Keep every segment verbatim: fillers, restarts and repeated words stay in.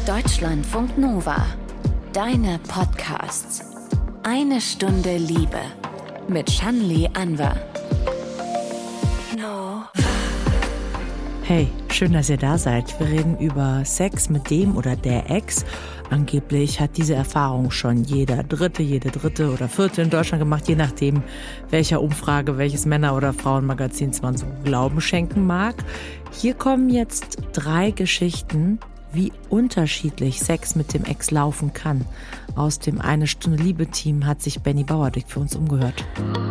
Deutschlandfunk Nova. Deine Podcasts. Eine Stunde Liebe. Mit Shanli Anwar. No. Hey, schön, dass ihr da seid. Wir reden über Sex mit dem oder der Ex. Angeblich hat diese Erfahrung schon jeder Dritte, jede Dritte oder Vierte in Deutschland gemacht, je nachdem, welcher Umfrage, welches Männer- oder Frauenmagazin man so Glauben schenken mag. Hier kommen jetzt drei Geschichten, wie unterschiedlich Sex mit dem Ex laufen kann. Aus dem Eine Stunde Liebe-Team hat sich Benny Bauerdick für uns umgehört.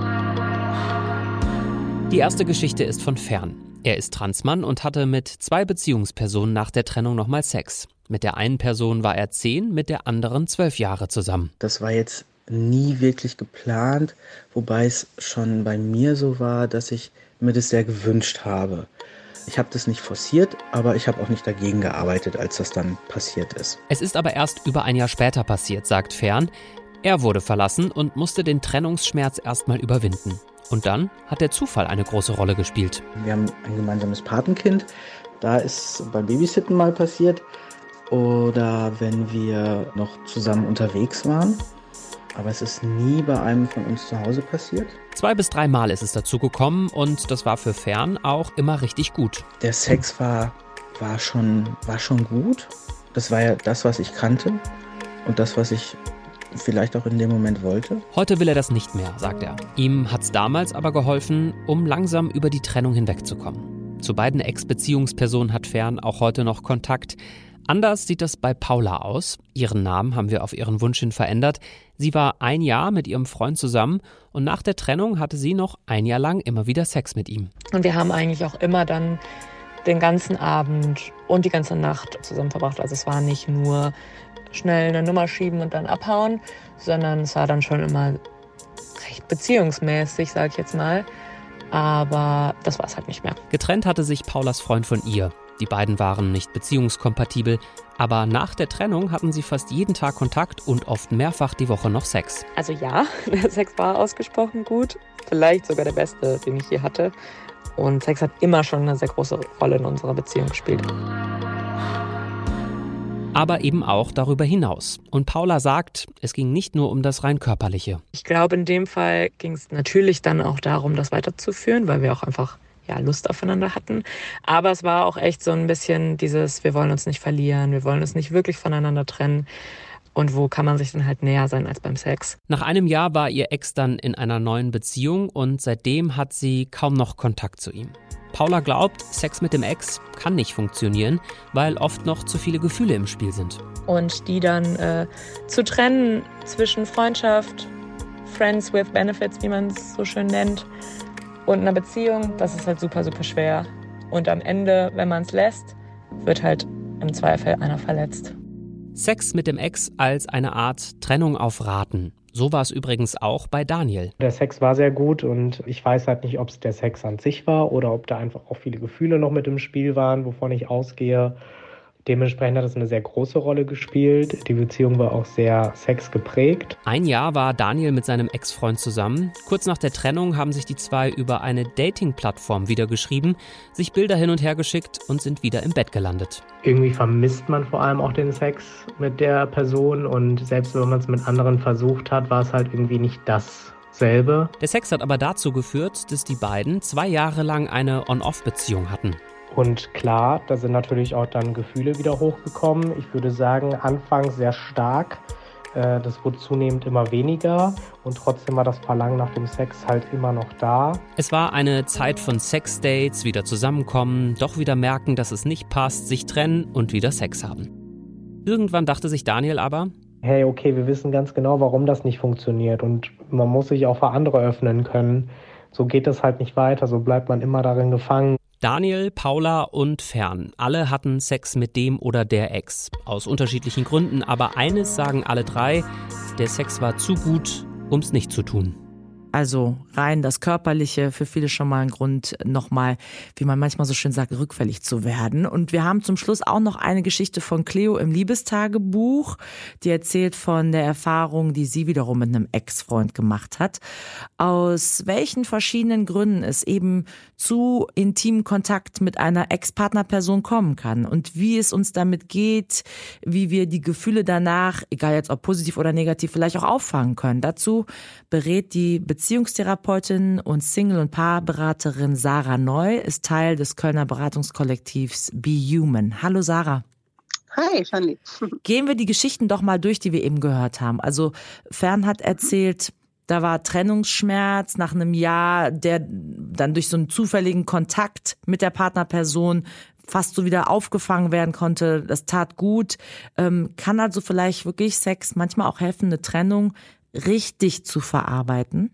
Die erste Geschichte ist von Fern. Er ist Transmann und hatte mit zwei Beziehungspersonen nach der Trennung nochmal Sex. Mit der einen Person war er zehn, mit der anderen zwölf Jahre zusammen. Das war jetzt nie wirklich geplant, wobei es schon bei mir so war, dass ich mir das sehr gewünscht habe. Ich habe das nicht forciert, aber ich habe auch nicht dagegen gearbeitet, als das dann passiert ist. Es ist aber erst über ein Jahr später passiert, sagt Fern. Er wurde verlassen und musste den Trennungsschmerz erstmal überwinden. Und dann hat der Zufall eine große Rolle gespielt. Wir haben ein gemeinsames Patenkind. Da ist beim Babysitten mal passiert. Oder wenn wir noch zusammen unterwegs waren. Aber es ist nie bei einem von uns zu Hause passiert. Zwei bis drei Mal ist es dazu gekommen und das war für Fern auch immer richtig gut. Der Sex war, war, schon, war schon gut. Das war ja das, was ich kannte und das, was ich vielleicht auch in dem Moment wollte. Heute will er das nicht mehr, sagt er. Ihm hat's damals aber geholfen, um langsam über die Trennung hinwegzukommen. Zu beiden Ex-Beziehungspersonen hat Fern auch heute noch Kontakt. Anders sieht das bei Paula aus. Ihren Namen haben wir auf ihren Wunsch hin verändert. Sie war ein Jahr mit ihrem Freund zusammen und nach der Trennung hatte sie noch ein Jahr lang immer wieder Sex mit ihm. Und wir haben eigentlich auch immer dann den ganzen Abend und die ganze Nacht zusammen verbracht. Also es war nicht nur schnell eine Nummer schieben und dann abhauen, sondern es war dann schon immer recht beziehungsmäßig, sag ich jetzt mal. Aber das war es halt nicht mehr. Getrennt hatte sich Paulas Freund von ihr. Die beiden waren nicht beziehungskompatibel, aber nach der Trennung hatten sie fast jeden Tag Kontakt und oft mehrfach die Woche noch Sex. Also ja, der Sex war ausgesprochen gut, vielleicht sogar der beste, den ich je hatte. Und Sex hat immer schon eine sehr große Rolle in unserer Beziehung gespielt. Aber eben auch darüber hinaus. Und Paula sagt, es ging nicht nur um das rein Körperliche. Ich glaube, in dem Fall ging es natürlich dann auch darum, das weiterzuführen, weil wir auch einfach ja, Lust aufeinander hatten. Aber es war auch echt so ein bisschen dieses, wir wollen uns nicht verlieren, wir wollen uns nicht wirklich voneinander trennen. Und wo kann man sich dann halt näher sein als beim Sex? Nach einem Jahr war ihr Ex dann in einer neuen Beziehung und seitdem hat sie kaum noch Kontakt zu ihm. Paula glaubt, Sex mit dem Ex kann nicht funktionieren, weil oft noch zu viele Gefühle im Spiel sind. Und die dann äh, zu trennen zwischen Freundschaft, Friends with Benefits, wie man es so schön nennt, und einer Beziehung, das ist halt super, super schwer. Und am Ende, wenn man es lässt, wird halt im Zweifel einer verletzt. Sex mit dem Ex als eine Art Trennung auf Raten. So war es übrigens auch bei Daniel. Der Sex war sehr gut und ich weiß halt nicht, ob es der Sex an sich war oder ob da einfach auch viele Gefühle noch mit im Spiel waren, wovon ich ausgehe. Dementsprechend hat es eine sehr große Rolle gespielt. Die Beziehung war auch sehr sexgeprägt. Ein Jahr war Daniel mit seinem Ex-Freund zusammen. Kurz nach der Trennung haben sich die zwei über eine Dating-Plattform wieder geschrieben, sich Bilder hin und her geschickt und sind wieder im Bett gelandet. Irgendwie vermisst man vor allem auch den Sex mit der Person und selbst wenn man es mit anderen versucht hat, war es halt irgendwie nicht dasselbe. Der Sex hat aber dazu geführt, dass die beiden zwei Jahre lang eine On-Off-Beziehung hatten. Und klar, da sind natürlich auch dann Gefühle wieder hochgekommen. Ich würde sagen, anfangs sehr stark. Das wurde zunehmend immer weniger und trotzdem war das Verlangen nach dem Sex halt immer noch da. Es war eine Zeit von Sexdates, wieder zusammenkommen, doch wieder merken, dass es nicht passt, sich trennen und wieder Sex haben. Irgendwann dachte sich Daniel aber, hey, okay, wir wissen ganz genau, warum das nicht funktioniert und man muss sich auch für andere öffnen können. So geht es halt nicht weiter, so bleibt man immer darin gefangen. Daniel, Paula und Fern, alle hatten Sex mit dem oder der Ex. Aus unterschiedlichen Gründen, aber eines sagen alle drei, der Sex war zu gut, um's nicht zu tun. Also rein das Körperliche, für viele schon mal ein Grund, nochmal, wie man manchmal so schön sagt, rückfällig zu werden. Und wir haben zum Schluss auch noch eine Geschichte von Cleo im Liebestagebuch, die erzählt von der Erfahrung, die sie wiederum mit einem Ex-Freund gemacht hat. Aus welchen verschiedenen Gründen es eben zu intimen Kontakt mit einer Ex-Partnerperson kommen kann und wie es uns damit geht, wie wir die Gefühle danach, egal jetzt ob positiv oder negativ, vielleicht auch auffangen können. Dazu berät die Beziehungstherapeutin und Single- und Paarberaterin Sarah Neu, ist Teil des Kölner Beratungskollektivs Be Human. Hallo Sarah. Hi, Shani. Gehen wir die Geschichten doch mal durch, die wir eben gehört haben. Also Fern hat erzählt, da war Trennungsschmerz nach einem Jahr, der dann durch so einen zufälligen Kontakt mit der Partnerperson fast so wieder aufgefangen werden konnte. Das tat gut. Ähm, kann also vielleicht wirklich Sex manchmal auch helfen, eine Trennung richtig zu verarbeiten?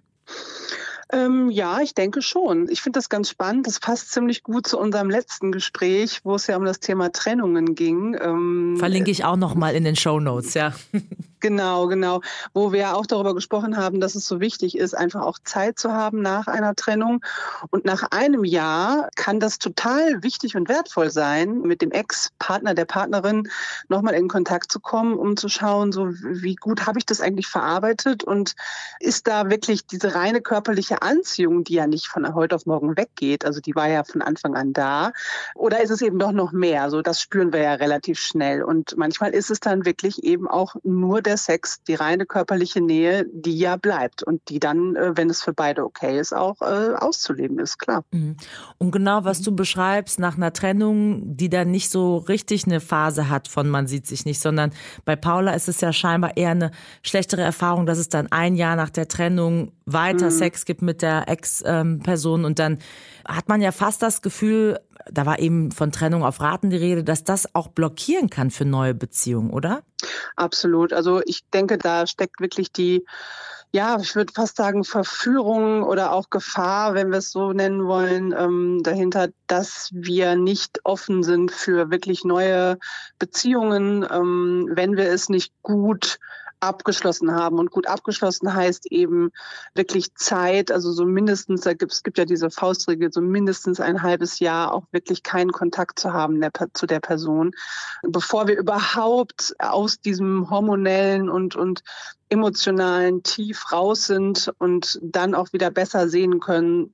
Ähm, ja, ich denke schon. Ich finde das ganz spannend. Das passt ziemlich gut zu unserem letzten Gespräch, wo es ja um das Thema Trennungen ging. Ähm, Verlinke ich auch noch mal in den Shownotes, ja. Genau, genau. Wo wir auch darüber gesprochen haben, dass es so wichtig ist, einfach auch Zeit zu haben nach einer Trennung. Und nach einem Jahr kann das total wichtig und wertvoll sein, mit dem Ex-Partner, der Partnerin nochmal in Kontakt zu kommen, um zu schauen, so wie gut habe ich das eigentlich verarbeitet und ist da wirklich diese reine körperliche Anziehung, die ja nicht von heute auf morgen weggeht, also die war ja von Anfang an da, oder ist es eben doch noch mehr? So, das spüren wir ja relativ schnell. Und manchmal ist es dann wirklich eben auch nur der Sex, die reine körperliche Nähe, die ja bleibt und die dann, wenn es für beide okay ist, auch äh, auszuleben ist, klar. Und genau, was du beschreibst, nach einer Trennung, die dann nicht so richtig eine Phase hat von man sieht sich nicht, sondern bei Paula ist es ja scheinbar eher eine schlechtere Erfahrung, dass es dann ein Jahr nach der Trennung weiter mhm. Sex gibt mit der Ex-Person und dann hat man ja fast das Gefühl, da war eben von Trennung auf Raten die Rede, dass das auch blockieren kann für neue Beziehungen, oder? Absolut. Also ich denke, da steckt wirklich die, ja, ich würde fast sagen, Verführung oder auch Gefahr, wenn wir es so nennen wollen, ähm, dahinter, dass wir nicht offen sind für wirklich neue Beziehungen, ähm, wenn wir es nicht gut abgeschlossen haben. Und gut abgeschlossen heißt eben wirklich Zeit, also so mindestens, da gibt es gibt ja diese Faustregel, so mindestens ein halbes Jahr auch wirklich keinen Kontakt zu haben der, zu der Person, bevor wir überhaupt aus diesem hormonellen und, und emotionalen Tief raus sind und dann auch wieder besser sehen können,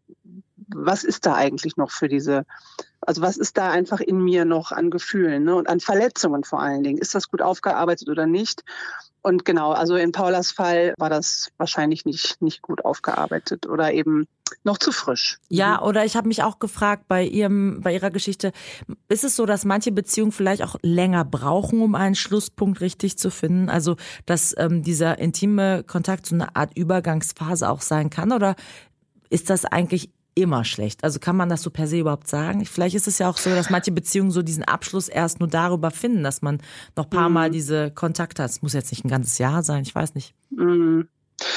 was ist da eigentlich noch für diese, also was ist da einfach in mir noch an Gefühlen, ne? Und an Verletzungen vor allen Dingen. Ist das gut aufgearbeitet oder nicht? Und genau, also in Paulas Fall war das wahrscheinlich nicht, nicht gut aufgearbeitet oder eben noch zu frisch. Ja, oder ich habe mich auch gefragt bei ihrem, bei ihrer Geschichte, ist es so, dass manche Beziehungen vielleicht auch länger brauchen, um einen Schlusspunkt richtig zu finden? Also, dass ähm, dieser intime Kontakt so eine Art Übergangsphase auch sein kann? Oder ist das eigentlich immer schlecht? Also kann man das so per se überhaupt sagen? Vielleicht ist es ja auch so, dass manche Beziehungen so diesen Abschluss erst nur darüber finden, dass man noch ein paar Mal diese Kontakte hat. Es muss jetzt nicht ein ganzes Jahr sein, ich weiß nicht. Mhm.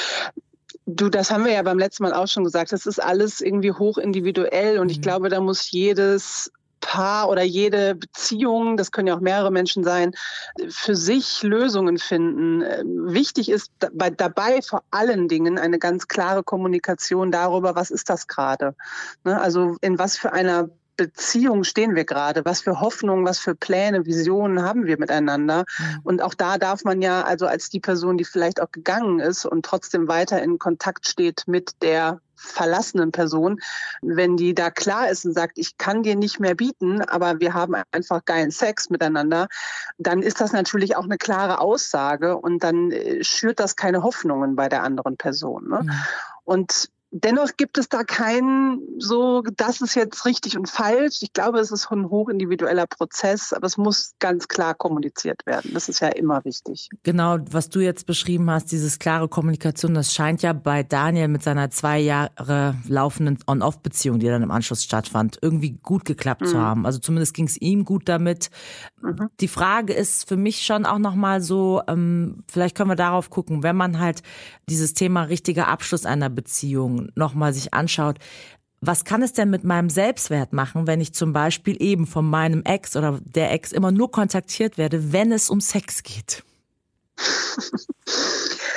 Du, das haben wir ja beim letzten Mal auch schon gesagt. Das ist alles irgendwie hoch individuell und mhm. ich glaube, da muss jedes Paar oder jede Beziehung, das können ja auch mehrere Menschen sein, für sich Lösungen finden. Wichtig ist dabei, dabei vor allen Dingen eine ganz klare Kommunikation darüber, was ist das gerade? Also in was für einer Beziehung stehen wir gerade? Was für Hoffnungen, was für Pläne, Visionen haben wir miteinander? Mhm. Und auch da darf man ja, also als die Person, die vielleicht auch gegangen ist und trotzdem weiter in Kontakt steht mit der verlassenen Person, wenn die da klar ist und sagt, ich kann dir nicht mehr bieten, aber wir haben einfach geilen Sex miteinander, dann ist das natürlich auch eine klare Aussage und dann schürt das keine Hoffnungen bei der anderen Person. Ne? Mhm. Und dennoch gibt es da keinen so, das ist jetzt richtig und falsch. Ich glaube, es ist ein hochindividueller Prozess, aber es muss ganz klar kommuniziert werden. Das ist ja immer wichtig. Genau, was du jetzt beschrieben hast, dieses klare Kommunikation, das scheint ja bei Daniel mit seiner zwei Jahre laufenden On-Off-Beziehung, die dann im Anschluss stattfand, irgendwie gut geklappt mhm. zu haben. Also zumindest ging es ihm gut damit. Mhm. Die Frage ist für mich schon auch nochmal so, ähm, vielleicht können wir darauf gucken, wenn man halt dieses Thema richtiger Abschluss einer Beziehung nochmal sich anschaut, was kann es denn mit meinem Selbstwert machen, wenn ich zum Beispiel eben von meinem Ex oder der Ex immer nur kontaktiert werde, wenn es um Sex geht?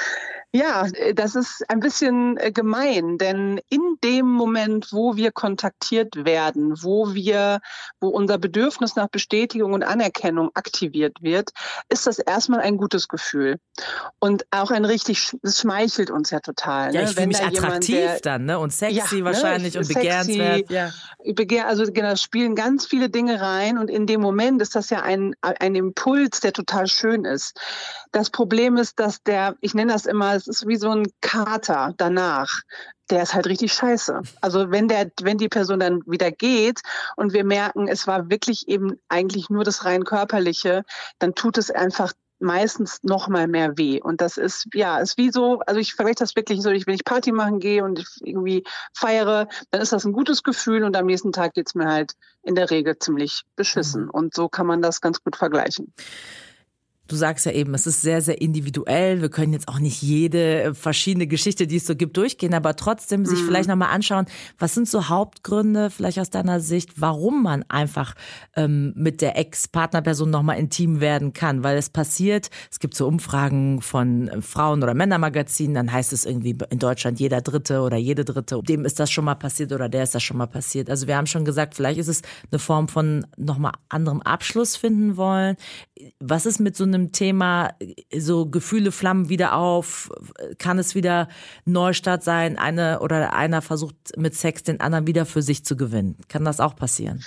Ja, das ist ein bisschen gemein, denn in dem Moment, wo wir kontaktiert werden, wo wir, wo unser Bedürfnis nach Bestätigung und Anerkennung aktiviert wird, ist das erstmal ein gutes Gefühl. Und auch ein richtig, es schmeichelt uns ja total. Ja, ne? ich fühle mich da attraktiv jemand, der, dann, ne? Und sexy ja, wahrscheinlich ne? und Sexy, begehrenswert. Ja. Begehr, also genau, spielen ganz viele Dinge rein und in dem Moment ist das ja ein, ein Impuls, der total schön ist. Das Problem ist, dass der, ich nenne das immer, es ist wie so ein Kater danach. Der ist halt richtig scheiße. Also wenn der, wenn die Person dann wieder geht und wir merken, es war wirklich eben eigentlich nur das rein körperliche, dann tut es einfach meistens noch mal mehr weh. Und das ist, ja, ist wie so, also ich vergleiche das wirklich so, wenn ich Party machen gehe und ich irgendwie feiere, dann ist das ein gutes Gefühl und am nächsten Tag geht's mir halt in der Regel ziemlich beschissen. Und so kann man das ganz gut vergleichen. Du sagst ja eben, es ist sehr, sehr individuell. Wir können jetzt auch nicht jede verschiedene Geschichte, die es so gibt, durchgehen, aber trotzdem sich mhm. vielleicht nochmal anschauen, was sind so Hauptgründe vielleicht aus deiner Sicht, warum man einfach ähm, mit der Ex-Partnerperson nochmal intim werden kann. Weil es passiert, es gibt so Umfragen von Frauen- oder Männermagazinen, dann heißt es irgendwie in Deutschland jeder Dritte oder jede Dritte, dem ist das schon mal passiert oder der ist das schon mal passiert. Also wir haben schon gesagt, vielleicht ist es eine Form von nochmal anderem Abschluss finden wollen. Was ist mit so einem Thema, so Gefühle flammen wieder auf, kann es wieder Neustart sein, eine oder einer versucht mit Sex den anderen wieder für sich zu gewinnen? Kann das auch passieren?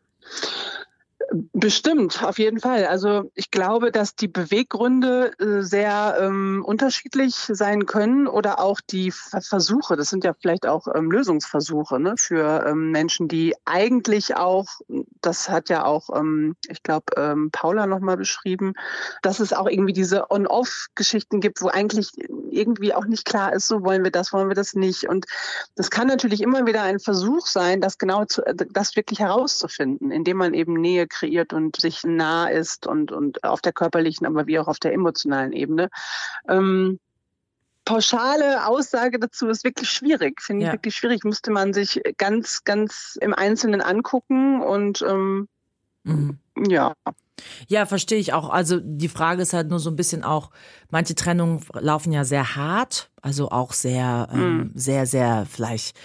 Bestimmt, auf jeden Fall. Also ich glaube, dass die Beweggründe äh, sehr ähm, unterschiedlich sein können oder auch die Versuche. Das sind ja vielleicht auch ähm, Lösungsversuche, ne, für ähm, Menschen, die eigentlich auch, das hat ja auch, ähm, ich glaube, ähm, Paula nochmal beschrieben, dass es auch irgendwie diese On-Off-Geschichten gibt, wo eigentlich irgendwie auch nicht klar ist, so wollen wir das, wollen wir das nicht. Und das kann natürlich immer wieder ein Versuch sein, das genau zu, das wirklich herauszufinden, indem man eben Nähe kreiert und sich nah ist und, und auf der körperlichen, aber wie auch auf der emotionalen Ebene. Ähm, pauschale Aussage dazu ist wirklich schwierig, finde ich ja. wirklich schwierig. Müsste man sich ganz, ganz im Einzelnen angucken und ähm, mhm. ja. Ja, verstehe ich auch. Also die Frage ist halt nur so ein bisschen auch, manche Trennungen laufen ja sehr hart, also auch sehr, mhm. ähm, sehr, sehr vielleicht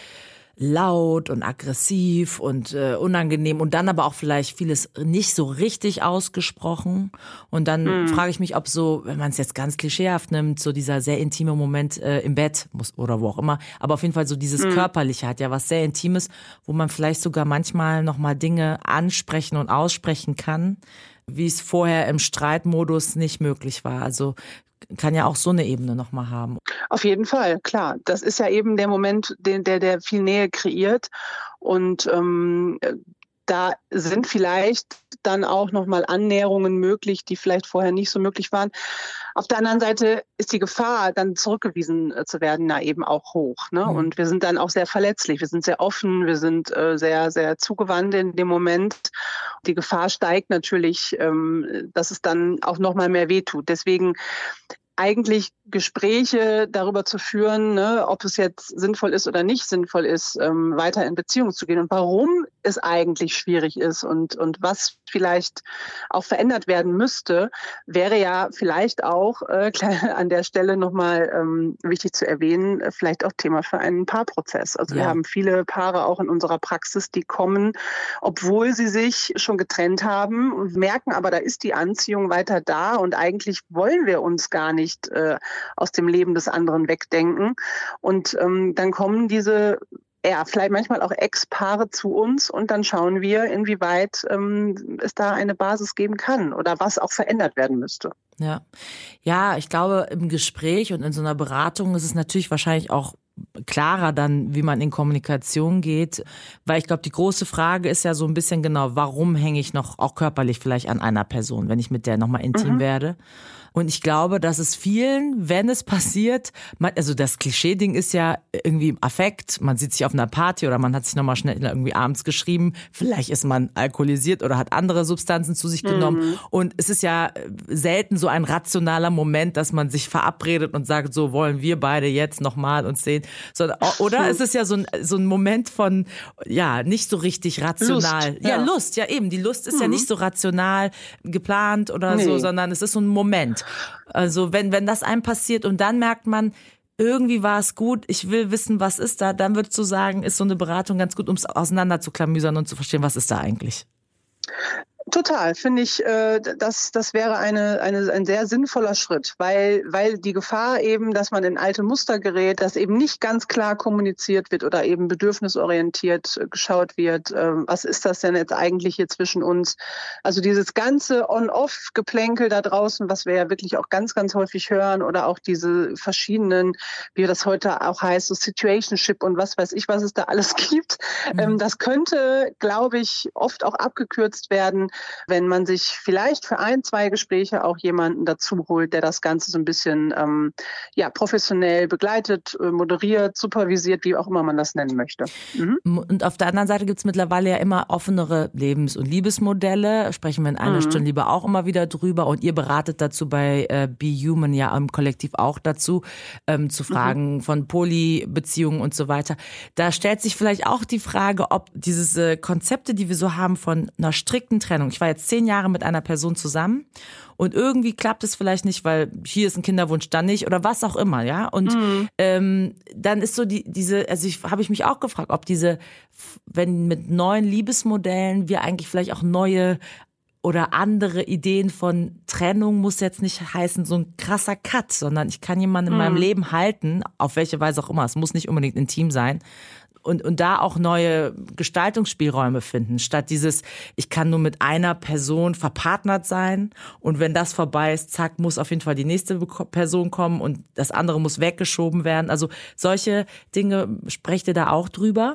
laut und aggressiv und äh, unangenehm und dann aber auch vielleicht vieles nicht so richtig ausgesprochen. Und dann mm. frage ich mich, ob so, wenn man es jetzt ganz klischeehaft nimmt, so dieser sehr intime Moment äh, im Bett muss oder wo auch immer, aber auf jeden Fall so dieses mm. Körperliche hat ja was sehr Intimes, wo man vielleicht sogar manchmal nochmal Dinge ansprechen und aussprechen kann, wie es vorher im Streitmodus nicht möglich war. Also kann ja auch so eine Ebene nochmal haben. Auf jeden Fall, klar. Das ist ja eben der Moment, den, der, der viel Nähe kreiert. Und ähm, da sind vielleicht dann auch nochmal Annäherungen möglich, die vielleicht vorher nicht so möglich waren. Auf der anderen Seite ist die Gefahr, dann zurückgewiesen zu werden, da eben auch hoch. Ne? Mhm. Und wir sind dann auch sehr verletzlich. Wir sind sehr offen, wir sind äh, sehr, sehr zugewandt in dem Moment. Die Gefahr steigt natürlich, ähm, dass es dann auch nochmal mehr wehtut. Deswegen eigentlich Gespräche darüber zu führen, ne, ob es jetzt sinnvoll ist oder nicht sinnvoll ist, ähm, weiter in Beziehung zu gehen und warum es eigentlich schwierig ist und, und was vielleicht auch verändert werden müsste, wäre ja vielleicht auch äh, an der Stelle nochmal ähm, wichtig zu erwähnen, vielleicht auch Thema für einen Paarprozess. Also ja. wir haben viele Paare auch in unserer Praxis, die kommen, obwohl sie sich schon getrennt haben und merken, aber da ist die Anziehung weiter da und eigentlich wollen wir uns gar nicht nicht äh, aus dem Leben des anderen wegdenken. Und ähm, dann kommen diese, ja, vielleicht manchmal auch Ex-Paare zu uns und dann schauen wir, inwieweit ähm, es da eine Basis geben kann oder was auch verändert werden müsste. Ja, ja, ich glaube, im Gespräch und in so einer Beratung ist es natürlich wahrscheinlich auch klarer dann, wie man in Kommunikation geht, weil ich glaube, die große Frage ist ja so ein bisschen genau, warum hänge ich noch auch körperlich vielleicht an einer Person, wenn ich mit der nochmal intim mhm. werde. Und ich glaube, dass es vielen, wenn es passiert, man, also das Klischee-Ding ist ja irgendwie im Affekt, man sieht sich auf einer Party oder man hat sich nochmal schnell irgendwie abends geschrieben, vielleicht ist man alkoholisiert oder hat andere Substanzen zu sich genommen mhm. und es ist ja selten so ein rationaler Moment, dass man sich verabredet und sagt, so wollen wir beide jetzt nochmal uns sehen, sondern, oder es ist ja so ein, so ein Moment von, ja, nicht so richtig rational. Lust, ja. ja, Lust, ja eben, die Lust ist mhm. ja nicht so rational geplant oder nee. so, sondern es ist so ein Moment. Also wenn, wenn das einem passiert und dann merkt man, irgendwie war es gut, ich will wissen, was ist da, dann würdest du sagen, ist so eine Beratung ganz gut, um es auseinander zu klamüsern und zu verstehen, was ist da eigentlich? Total, finde ich, äh, das, das wäre eine, eine, ein sehr sinnvoller Schritt, weil, weil die Gefahr eben, dass man in alte Muster gerät, dass eben nicht ganz klar kommuniziert wird oder eben bedürfnisorientiert geschaut wird, äh, was ist das denn jetzt eigentlich hier zwischen uns? Also dieses ganze On-Off-Geplänkel da draußen, was wir ja wirklich auch ganz, ganz häufig hören oder auch diese verschiedenen, wie das heute auch heißt, so Situationship und was weiß ich, was es da alles gibt, mhm. ähm, das könnte, glaube ich, oft auch abgekürzt werden, wenn man sich vielleicht für ein, zwei Gespräche auch jemanden dazu holt, der das Ganze so ein bisschen ähm, ja, professionell begleitet, moderiert, supervisiert, wie auch immer man das nennen möchte. Mhm. Und auf der anderen Seite gibt es mittlerweile ja immer offenere Lebens- und Liebesmodelle. Sprechen wir in einer mhm. Stunde lieber auch immer wieder drüber. Und ihr beratet dazu bei äh, Be Human ja im Kollektiv auch dazu, ähm, zu Fragen mhm. von Polybeziehungen und so weiter. Da stellt sich vielleicht auch die Frage, ob diese äh, Konzepte, die wir so haben von einer strikten Trennung. Ich war jetzt zehn Jahre mit einer Person zusammen und irgendwie klappt es vielleicht nicht, weil hier ist ein Kinderwunsch, dann nicht oder was auch immer, ja. Und mhm. ähm, dann ist so die diese, also ich habe ich mich auch gefragt, ob diese, wenn mit neuen Liebesmodellen wir eigentlich vielleicht auch neue oder andere Ideen von Trennung, muss jetzt nicht heißen so ein krasser Cut, sondern ich kann jemanden in mhm. meinem Leben halten, auf welche Weise auch immer. Es muss nicht unbedingt intim sein. Und, und da auch neue Gestaltungsspielräume finden, statt dieses, ich kann nur mit einer Person verpartnert sein und wenn das vorbei ist, zack, muss auf jeden Fall die nächste Person kommen und das andere muss weggeschoben werden. Also solche Dinge, sprecht ihr da auch drüber?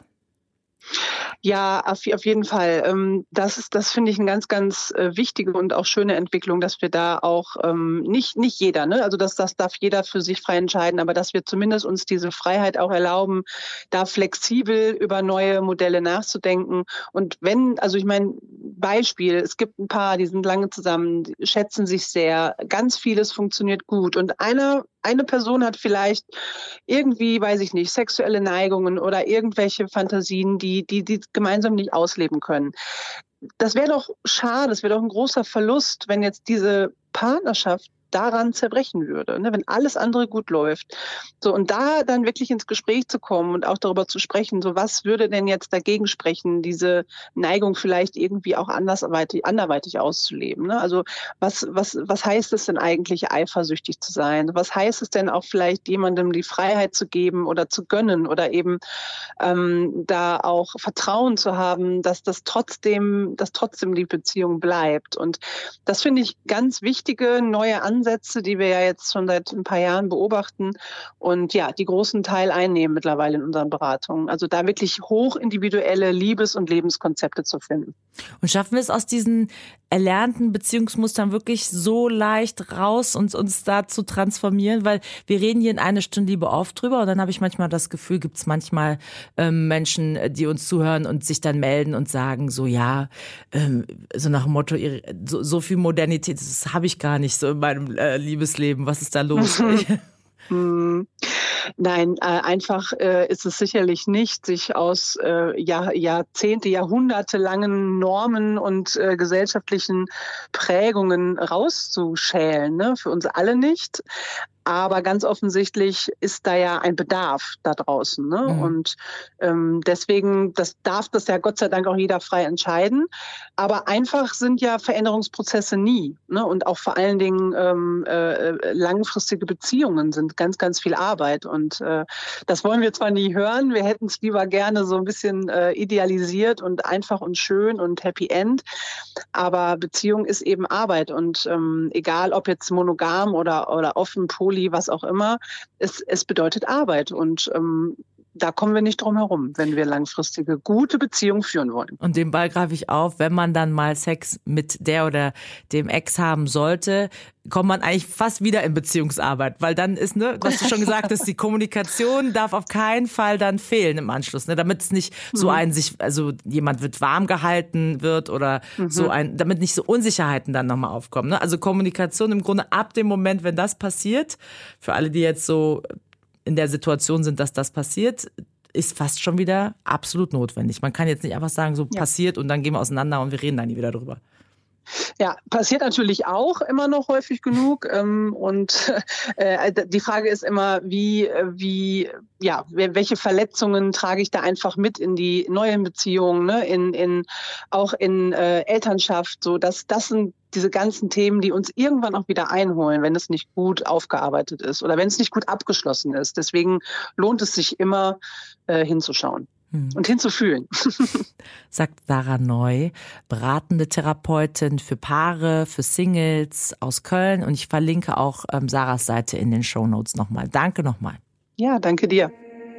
Ja, auf, auf jeden Fall. Das ist, das finde ich eine ganz, ganz wichtige und auch schöne Entwicklung, dass wir da auch ähm, nicht, nicht jeder, ne, also das, das darf jeder für sich frei entscheiden, aber dass wir zumindest uns diese Freiheit auch erlauben, da flexibel über neue Modelle nachzudenken. Und wenn, also ich meine, Beispiel, es gibt ein paar, die sind lange zusammen, die schätzen sich sehr, ganz vieles funktioniert gut und einer Eine Person hat vielleicht irgendwie, weiß ich nicht, sexuelle Neigungen oder irgendwelche Fantasien, die die, die gemeinsam nicht ausleben können. Das wäre doch schade, das wäre doch ein großer Verlust, wenn jetzt diese Partnerschaft daran zerbrechen würde, ne, wenn alles andere gut läuft. So, und da dann wirklich ins Gespräch zu kommen und auch darüber zu sprechen, so was würde denn jetzt dagegen sprechen, diese Neigung vielleicht irgendwie auch andersweitig, anderweitig auszuleben. Ne? Also was, was, was heißt es denn eigentlich, eifersüchtig zu sein? Was heißt es denn auch vielleicht, jemandem die Freiheit zu geben oder zu gönnen oder eben ähm, da auch Vertrauen zu haben, dass das trotzdem, dass trotzdem die Beziehung bleibt. Und das finde ich ganz wichtige neue Ansätze, Ansätze, die wir ja jetzt schon seit ein paar Jahren beobachten und ja, die großen Teil einnehmen mittlerweile in unseren Beratungen. Also da wirklich hochindividuelle Liebes- und Lebenskonzepte zu finden. Und schaffen wir es aus diesen erlernten Beziehungsmustern wirklich so leicht raus und uns da zu transformieren? Weil wir reden hier in einer Stunde Liebe oft drüber und dann habe ich manchmal das Gefühl, gibt es manchmal ähm, Menschen, die uns zuhören und sich dann melden und sagen so, ja, ähm, so nach dem Motto, so, so viel Modernität, das habe ich gar nicht so in meinem äh, Liebesleben. Was ist da los? Hm. Nein, äh, einfach äh, ist es sicherlich nicht, sich aus äh, Jahr, Jahrzehnte, Jahrhunderte langen Normen und äh, gesellschaftlichen Prägungen rauszuschälen. Ne? Für uns alle nicht. Aber ganz offensichtlich ist da ja ein Bedarf da draußen. Ne? Mhm. Und ähm, deswegen das darf das ja Gott sei Dank auch jeder frei entscheiden. Aber einfach sind ja Veränderungsprozesse nie. Ne? Und auch vor allen Dingen ähm, äh, langfristige Beziehungen sind ganz, ganz viel Arbeit. Und äh, das wollen wir zwar nie hören, wir hätten es lieber gerne so ein bisschen äh, idealisiert und einfach und schön und Happy End. Aber Beziehung ist eben Arbeit. Und ähm, egal ob jetzt monogam oder, oder offen, poly, was auch immer, es, es bedeutet Arbeit und ähm, da kommen wir nicht drum herum, wenn wir langfristige, gute Beziehungen führen wollen. Und den Ball greife ich auf, wenn man dann mal Sex mit der oder dem Ex haben sollte, kommt man eigentlich fast wieder in Beziehungsarbeit, weil dann ist, ne, was du schon gesagt hast, die Kommunikation darf auf keinen Fall dann fehlen im Anschluss, ne, damit es nicht mhm. so ein sich, also jemand wird warm gehalten wird oder mhm. so ein, damit nicht so Unsicherheiten dann nochmal aufkommen, ne? Also Kommunikation im Grunde ab dem Moment, wenn das passiert, für alle, die jetzt so in der Situation sind, dass das passiert, ist fast schon wieder absolut notwendig. Man kann jetzt nicht einfach sagen, so ja. passiert und dann gehen wir auseinander und wir reden da nie wieder drüber. Ja, passiert natürlich auch immer noch häufig genug. Ähm, und äh, die Frage ist immer, wie, wie, ja, welche Verletzungen trage ich da einfach mit in die neuen Beziehungen, ne? in, in, auch in äh, Elternschaft. So, dass das sind diese ganzen Themen, die uns irgendwann auch wieder einholen, wenn es nicht gut aufgearbeitet ist oder wenn es nicht gut abgeschlossen ist. Deswegen lohnt es sich immer, äh, hinzuschauen. Und hinzufühlen. Sagt Sarah Neu, beratende Therapeutin für Paare, für Singles aus Köln. Und ich verlinke auch ähm, Sarahs Seite in den Shownotes nochmal. Danke nochmal. Ja, danke dir.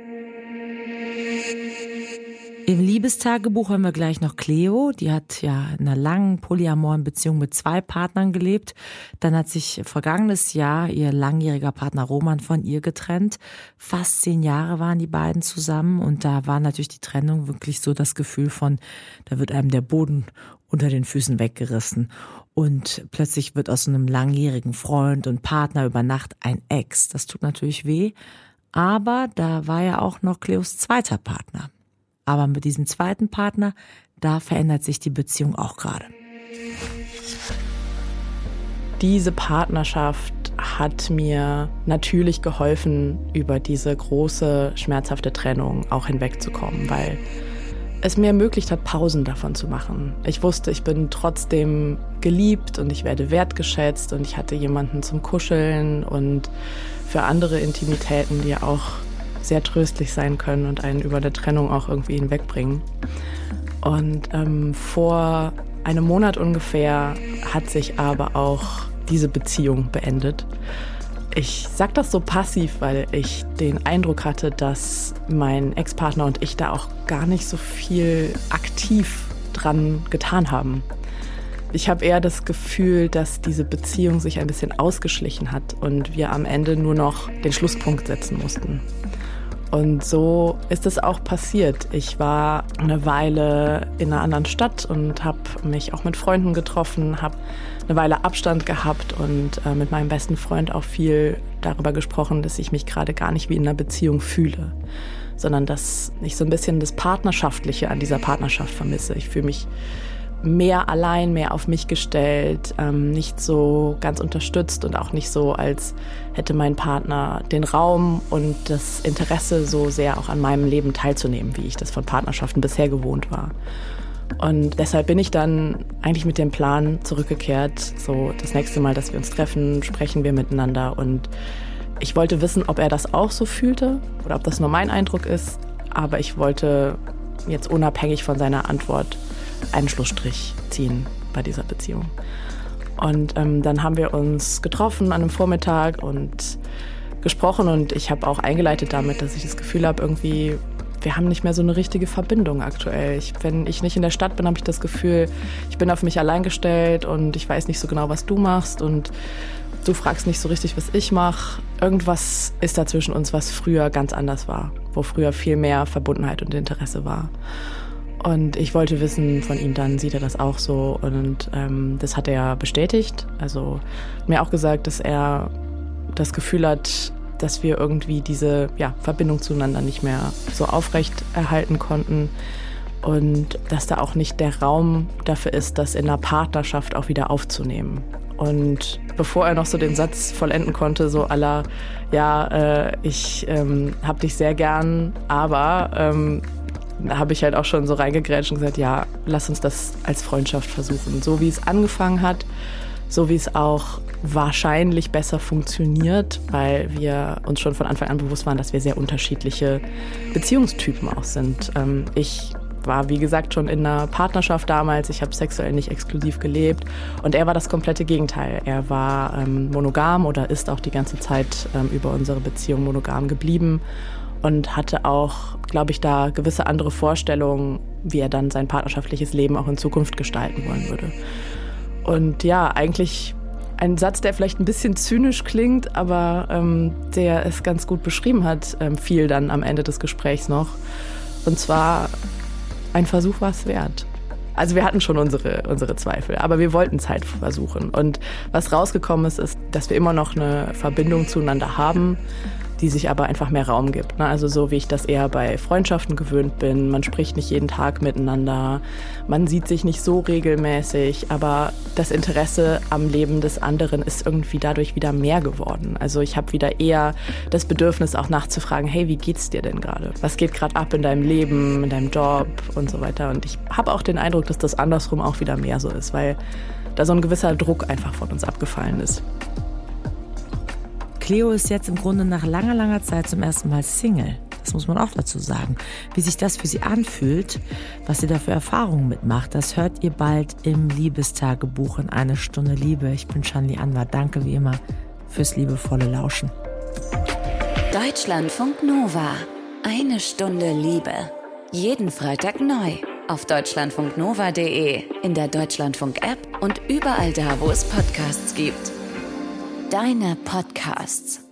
Im Liebestagebuch haben wir gleich noch Cleo. Die hat ja in einer langen polyamoren Beziehung mit zwei Partnern gelebt. Dann hat sich vergangenes Jahr ihr langjähriger Partner Roman von ihr getrennt. Fast zehn Jahre waren die beiden zusammen und da war natürlich die Trennung wirklich so das Gefühl von, da wird einem der Boden unter den Füßen weggerissen. Und plötzlich wird aus so einem langjährigen Freund und Partner über Nacht ein Ex. Das tut natürlich weh. Aber da war ja auch noch Cleos zweiter Partner. Aber mit diesem zweiten Partner, da verändert sich die Beziehung auch gerade. Diese Partnerschaft hat mir natürlich geholfen, über diese große, schmerzhafte Trennung auch hinwegzukommen, weil es mir ermöglicht hat, Pausen davon zu machen. Ich wusste, ich bin trotzdem geliebt und ich werde wertgeschätzt und ich hatte jemanden zum Kuscheln und für andere Intimitäten, die ja auch sehr tröstlich sein können und einen über der Trennung auch irgendwie hinwegbringen. Und ähm, vor einem Monat ungefähr hat sich aber auch diese Beziehung beendet. Ich sage das so passiv, weil ich den Eindruck hatte, dass mein Ex-Partner und ich da auch gar nicht so viel aktiv dran getan haben. Ich habe eher das Gefühl, dass diese Beziehung sich ein bisschen ausgeschlichen hat und wir am Ende nur noch den Schlusspunkt setzen mussten. Und so ist es auch passiert. Ich war eine Weile in einer anderen Stadt und habe mich auch mit Freunden getroffen, habe eine Weile Abstand gehabt und äh, mit meinem besten Freund auch viel darüber gesprochen, dass ich mich gerade gar nicht wie in einer Beziehung fühle, sondern dass ich so ein bisschen das Partnerschaftliche an dieser Partnerschaft vermisse. Ich fühle mich mehr allein, mehr auf mich gestellt, ähm, nicht so ganz unterstützt und auch nicht so, als hätte mein Partner den Raum und das Interesse, so sehr auch an meinem Leben teilzunehmen, wie ich das von Partnerschaften bisher gewohnt war. Und deshalb bin ich dann eigentlich mit dem Plan zurückgekehrt, so das nächste Mal, dass wir uns treffen, sprechen wir miteinander und ich wollte wissen, ob er das auch so fühlte oder ob das nur mein Eindruck ist, aber ich wollte jetzt unabhängig von seiner Antwort einen Schlussstrich ziehen bei dieser Beziehung. Und ähm, dann haben wir uns getroffen an einem Vormittag und gesprochen und ich habe auch eingeleitet damit, dass ich das Gefühl habe, irgendwie, wir haben nicht mehr so eine richtige Verbindung aktuell. Ich, wenn ich nicht in der Stadt bin, habe ich das Gefühl, ich bin auf mich allein gestellt und ich weiß nicht so genau, was du machst und du fragst nicht so richtig, was ich mache. Irgendwas ist da zwischen uns, was früher ganz anders war, wo früher viel mehr Verbundenheit und Interesse war. Und ich wollte wissen von ihm dann, sieht er das auch so? Und ähm, das hat er bestätigt. Also mir auch gesagt, dass er das Gefühl hat, dass wir irgendwie diese ja, Verbindung zueinander nicht mehr so aufrecht erhalten konnten. Und dass da auch nicht der Raum dafür ist, das in einer Partnerschaft auch wieder aufzunehmen. Und bevor er noch so den Satz vollenden konnte, so à la, ja, äh, ich ähm, hab dich sehr gern, aber... Ähm, Da habe ich halt auch schon so reingegrätscht und gesagt, ja, lass uns das als Freundschaft versuchen. So wie es angefangen hat, so wie es auch wahrscheinlich besser funktioniert, weil wir uns schon von Anfang an bewusst waren, dass wir sehr unterschiedliche Beziehungstypen auch sind. Ich war, wie gesagt, schon in einer Partnerschaft damals. Ich habe sexuell nicht exklusiv gelebt und er war das komplette Gegenteil. Er war monogam oder ist auch die ganze Zeit über unsere Beziehung monogam geblieben. Und hatte auch, glaube ich, da gewisse andere Vorstellungen, wie er dann sein partnerschaftliches Leben auch in Zukunft gestalten wollen würde. Und ja, eigentlich ein Satz, der vielleicht ein bisschen zynisch klingt, aber ähm, der es ganz gut beschrieben hat, ähm, fiel dann am Ende des Gesprächs noch. Und zwar, ein Versuch war es wert. Also wir hatten schon unsere, unsere Zweifel, aber wir wollten es halt versuchen. Und was rausgekommen ist, ist, dass wir immer noch eine Verbindung zueinander haben, die sich aber einfach mehr Raum gibt. Ne? Also so wie ich das eher bei Freundschaften gewöhnt bin. Man spricht nicht jeden Tag miteinander, man sieht sich nicht so regelmäßig, aber das Interesse am Leben des anderen ist irgendwie dadurch wieder mehr geworden. Also ich habe wieder eher das Bedürfnis auch nachzufragen, hey, wie geht's dir denn gerade? Was geht gerade ab in deinem Leben, in deinem Job und so weiter? Und ich habe auch den Eindruck, dass das andersrum auch wieder mehr so ist, weil da so ein gewisser Druck einfach von uns abgefallen ist. Cleo ist jetzt im Grunde nach langer, langer Zeit zum ersten Mal Single. Das muss man auch dazu sagen. Wie sich das für sie anfühlt, was sie da für Erfahrungen mitmacht, das hört ihr bald im Liebestagebuch in Eine Stunde Liebe. Ich bin Shanli Anwar. Danke wie immer fürs liebevolle Lauschen. Deutschlandfunk Nova. Eine Stunde Liebe. Jeden Freitag neu. Auf deutschlandfunknova punkt de, in der Deutschlandfunk-App und überall da, wo es Podcasts gibt. Deine Podcasts.